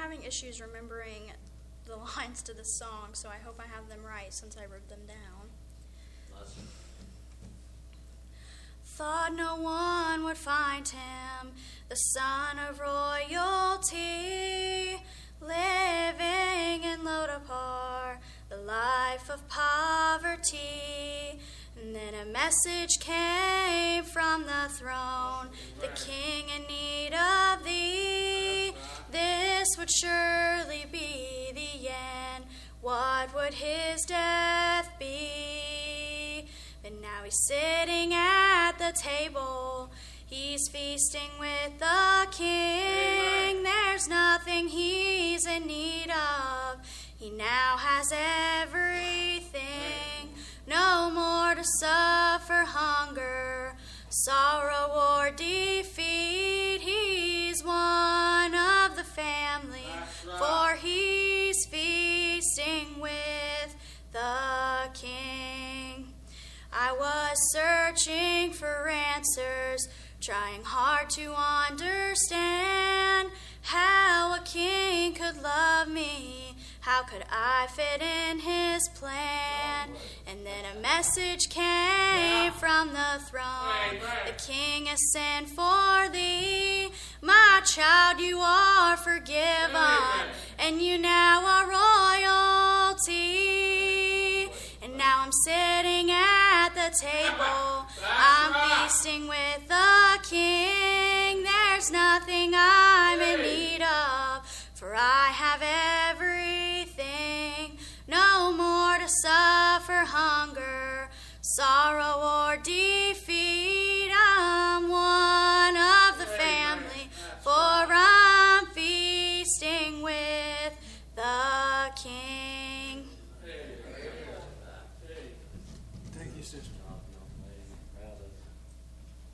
having issues remembering the lines to this song, so I hope I have them right since I wrote them down. Thought no one would find him, the son of royalty, living in Lodapar, the life of poverty. And then a message came from the throne, the king in need of thee. This would surely be the end. What would his death be? But now he's sitting at the table. He's feasting with the king. There's nothing he's in need of. He now has everything. No more to suffer hunger, sorrow, or defeat. He's one of the family, for he's feasting with the king. I was searching for answers, trying hard to understand how a king could love me. How could I fit in his plan? And then a message came from the throne. The king has sent for thee. My child, you are forgiven, and you now are royalty. And now I'm sitting at the table. I'm feasting with the king. There's nothing I'm in need of, for I have everything. No more to suffer hunger, sorrow, or defeat. I'm one of the family, for I'm feasting with the king. Thank you, sister.